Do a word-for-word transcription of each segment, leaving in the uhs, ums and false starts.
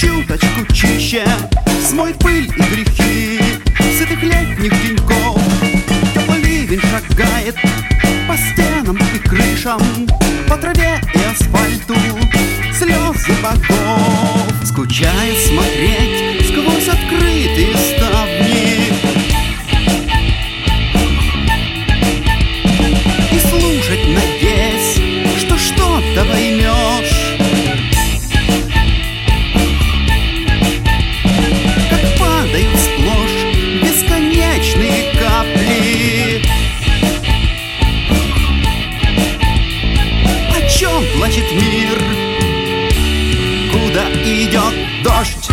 чуточку чище смоет пыль и грехи сытых летних деньков. Теплый ливень шагает по стенам и крышам, по траве и асфальту слезы богов. Скучает смотреть сквозь открытые ставни и слушать, надеясь, что что-то поймешь. Как падают сплошь бесконечные капли. О чем плачет мир? Куда идет дождь?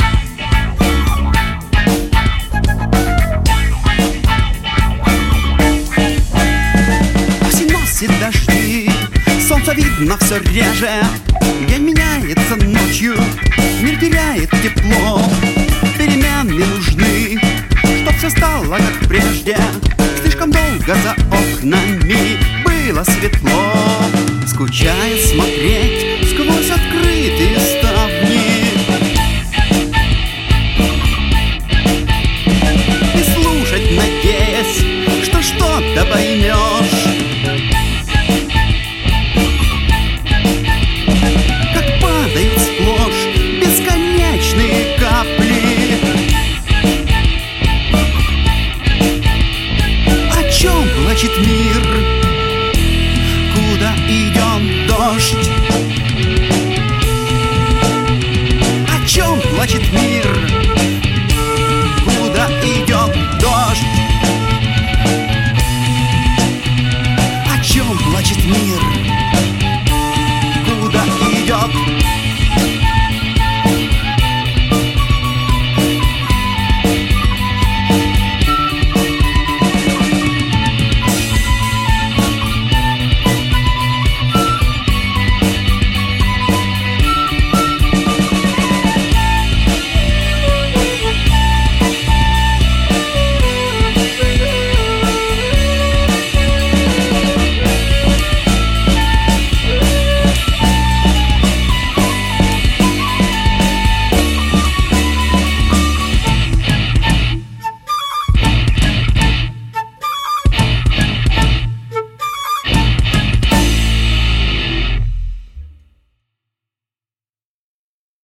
Осень носит дожди, солнце видно все реже. День меняется ночью, мир теряет тепло. Перемены нужны, чтоб все стало как прежде. Слишком долго за окнами было светло. Скучая смотреть сквозь открытые ставни и слушать, надеясь, что что-то поймешь. Как падают сплошь бесконечные капли. О чем плачет мир? Куда идет дождь? О чем плачет мир?